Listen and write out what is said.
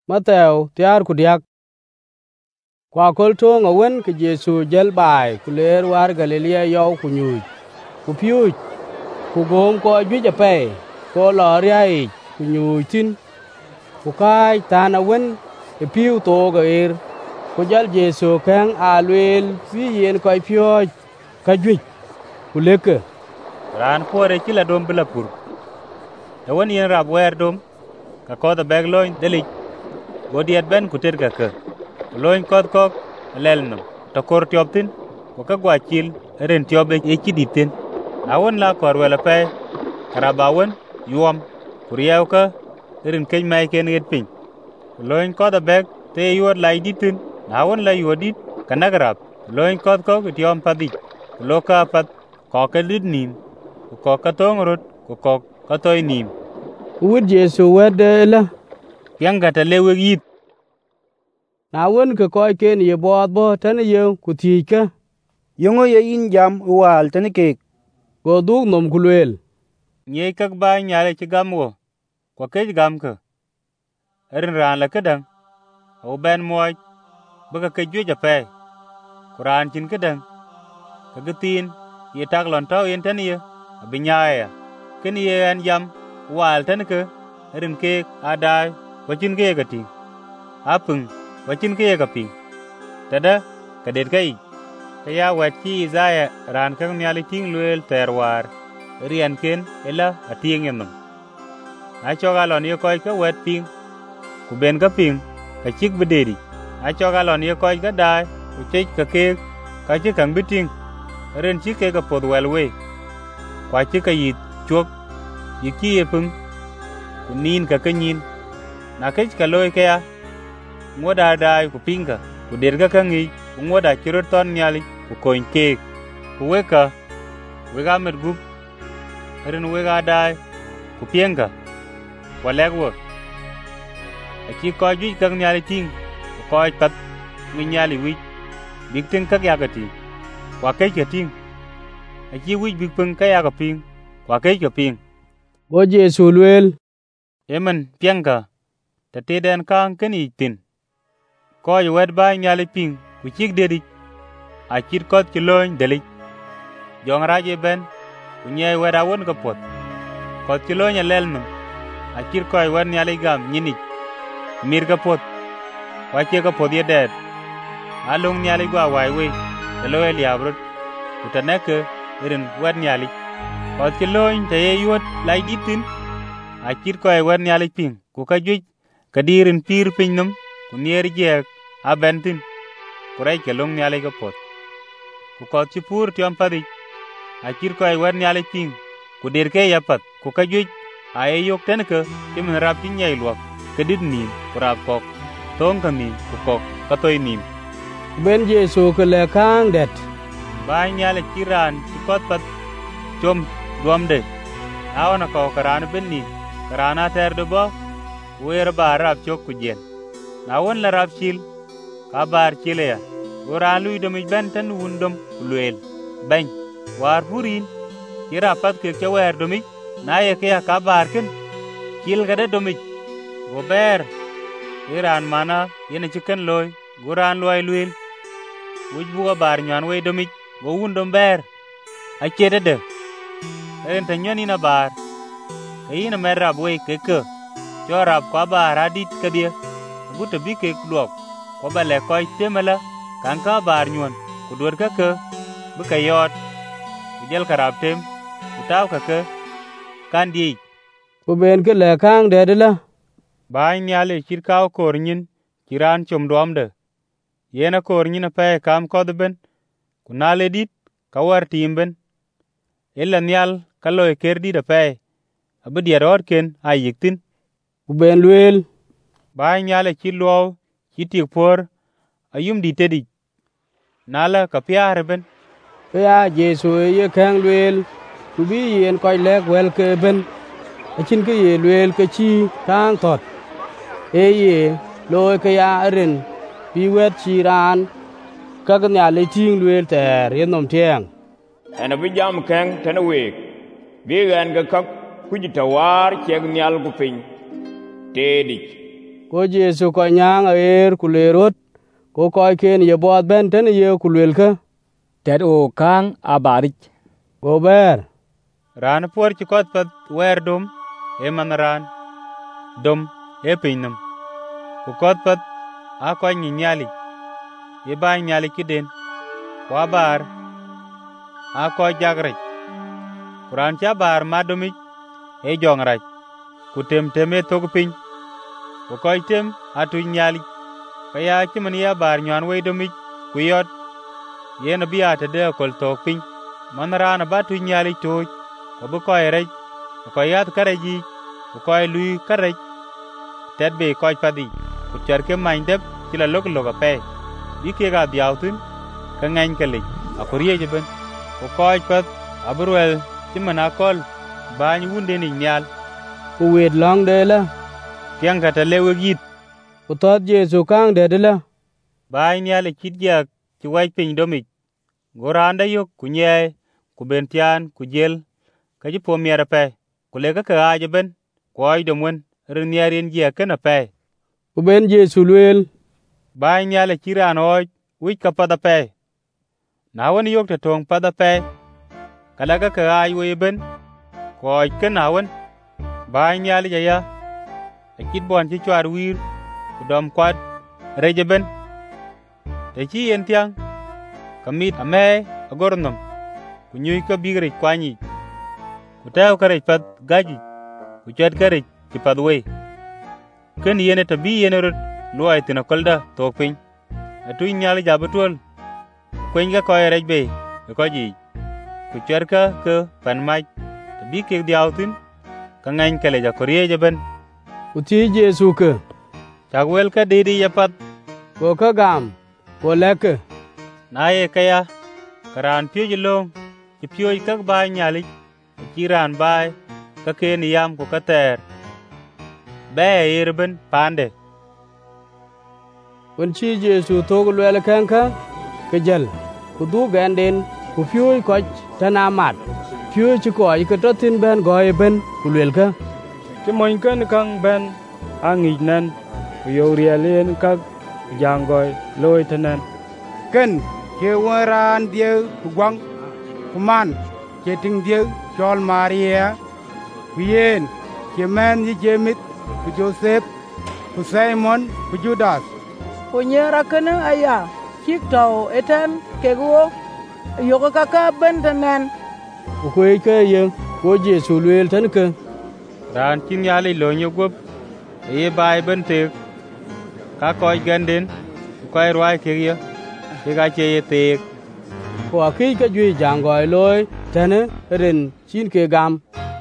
Matthew tiar ku diak. Kwa kol to ngawen ke Jesu jel bai ku ler war Galilea yaw ku nyuj. Ku piuj ku gom ko juja pe ko lor yai ku nyuj tin. Ku kai tan awen e piu to ga ku jal Jesu kang alwel fi yen ko pioj ka juj ku leke. Ran pore kila dom bila pur. Ewen yen rab wer dom ka ko da bag loin delik. Godiet ben ku ter ka ke. Loin kod kok lelnum. To kor tioptin ko ka gwa chil ren tiobe e kiditin. Awon la kor wela pe karabawen yuam kuriew ka ren keny mai ken get piny. Loin kod bag te yuot lai ditin. Awon la yuodit kanagrab. Loin kod kok tiom padik. Loka pat ko ka dit nim. Ko ka tongrot ko ka toy nim. Wud Jesu wede la. Pianga ta lewe yit. Na wen ke koy ken ye bod bo tan ye ku tiika. Yongo ye in jam wal tan ke. Go dug nom kulwel. Nye kak ba nyale ci gam wo. Kwa kej gam ka. Erin ran la kedang. Au ben moy. Baka kejwe jape. Kuran chin kedang. Kagetin. Ye tak lon tau yen tan ye. Abinyaya. Ken ye an jam wal tan ke. Erin ke adai. Wachin ke gati. Apeng. Wachin ke gapi. Tada kadet kai. Kaya wachi Isaiah ran kang nyali ting luel terwar. Rian ken ela atieng yenum. Achoga lon ye koy ka wet ping. Ku ben ka ping ka chik bederi. Achoga lon ye koy ka dai ku chik ka ke ka chik kang biting. Ren chik ke ka pod welwe. Kwa chik ka yit chuok yiki ye pung. Ku nin ka kanyin. Na kech ka loy kaya ngoda dai ku pinga ku derga ka ngi ku ngoda chirot ton nyali ku koin ke ku wega mer gup ren wega dai ku pienga walegwo aki ko ju ka nyali ting ku ko pat ngi nyali wi big ting ka ya gati wa ke ke ting aki wi big pung ka ya ga ping wa ke ke ping Go Jesu lwel. Emen pienga ta teden kan keni tin ko yu wed ba nyali ping ku chik dedi a chit kot ki loin delik jong raje ben ku nye weda won ka pot kot ki loin lelnum a chit ko yu wed nyali gam nyini mir ka pot wa che ka pot ye ded alung nyali gwa wai we te loel yabrut ku taneke irin wed nyali kot ki loin te ye yuot lai ditin a chit ko yu wed nyali ping ku ka juj kadirin pir pinnum ku nier jek a bentin kurai ke long nyali ka pot ku kot ci pur tiom padi a chir ko ay wer nyali ping ku der ke yapat ku ka juj ay yok ten ke timin rap tin nyai luok kedit nim ku rap kok tong ka nim ku kok ka toy nim Ben Jesu ke le kang det. ba nyali kiran ci kot pat chom duam de awana ko karan ben ni karana ter de bo wer ba rap chok ku jen na won la rap chil ka bar chile ya ora lui do mi ben tan wundom luel ben war purin kira pat ke chawer do mi na ye ke ka bar ken kil gade do mi go ber iran mana yene chiken loy goran loy luel wuj buga bar nyan we do mi go wundom ber a chede de en tan nyani na bar kayina merab we ke chorab kwa bar adit kadie guto bi ke luok ko bale koy temela kan ka bar nyon ku dor ka ke bu ka yot ku jel karab tem ku taw ka ke kan di Ku ben ke le kang det la. ba nyale kirkaw kornyin kiran chom domde yena kornyin pe kam kodben ku nale dit ka war timben ella nyal kaloy kerdi de pe abdi rod ken ayiktin Ku ben lwel. ba nyale kilwo kitik por ayum di tedi nala ka piare ben Ya Jesu ye kang lwel. Ku bi yen koy lek wel ke ben. Achin ke ye lwel ke chi kang tot. Ye loy ke ya rin. Bi wet chi ran. Ka ke nyali ting lwel ter yen nom tieng. Ena bi jam keng tena wek. Bi gan ga kak kujita war cheg nyal gu piny. Tedik. Ko Jesu ko nyang er ku le rot. Ko koy ken ye bod ben ten ye ku lwel ka. Ted o kang abarik. Go ber. Ran puor ci kot pat wer dum e man ran dum e pinnum. Ku kot pat a koy ni nyali. Ye ba nyali kiden. Wa bar a koy jagraj. Kuran cha bar madumik e jongraj. Ku tem e thog piny. Ku koy tem atu nyali. Kaya chiman ya bar nyan we dumik ku yot. Yen biya te de kol thog piny. Man ran ba tu nyali toj. Ku bu koy rej. Ku koy yat karaji. Ku koy lui karaj. Ted be koy padi. Ku charke mindep chila lok loka pe. Bi ke ga diautun ka ngany kalik. Akuriye jeben. Ku koy pat aburwel chiman akol bany wunde ni nyal. Ku wet long de la. Tiang kata lewe git. Ku tot Jesu kang de la. Bany nyal chit jak chi waj piny domik. Goranda yok ku nye ku bentian ku jel ka ji po miera pe. Ku lega ka aja ben. Ku ay domwen rin nyarin jia kena pe. Ku ben Jesu lwel. Bany nyal chiran oj wich ka pada pe. Na wan yok ta tong pada pe. Kalaga ka ay we ben. Ku oj kena wan. Bany nyal jaya. Akit bon chi chwar wir. Ku dom kwad reje ben. Te chi yen tiang. Kamit ame agornom. Ku nyuy ka bigre kwanyi. Ku tayo ka rej pat gaji. Ku chat ka rej ki pad we. Ken yene tabi yene rot luay tina kolda tokpiny. Atu nyali jabatol. Kwen ka koy rej be. Ko ji. Ku chat ka pan maj. Tabi kek diautin. Ka ngany kale ja koriye jaban. Ku ti Jesu ka. Chagwel ka didi yapat. Ko ka gam. Ko leke. Na ye kaya. Karan piyo jilong. Ki piyo kak bay nyalik. Kiran bay. Ka ken yam ku kater. Be irben pande. Kun chi Jesu tog lwel kanka. Ka jal. Ku du ganden. Ku piyo koch tana mat. Piyo chi koy ka totin ben goy ben. Ku lwel ka. Ki moñ ken kang ben angij nan. Ku yow rialen kak jangoy loy tenen. Ken ke waran dieu ku gwang. Ku man ke ting dieu chol Maria. Ku yen ke men yi Jemit. Ku Joseph. Ku Simon. Ku Judas. Ku nyera kene aya. Chik tau eten keguo. Yoko kaka bentenen. Ku kwey ka yen. Ko Jesu lwel tan ka. Ran kin yali lonyo gop. Ye bay bentek. Ka koy ganden. Koy rwai kegya. Kega che ye tek. Ko akij ka jui jangoy loy. Tane rin chin ke gam.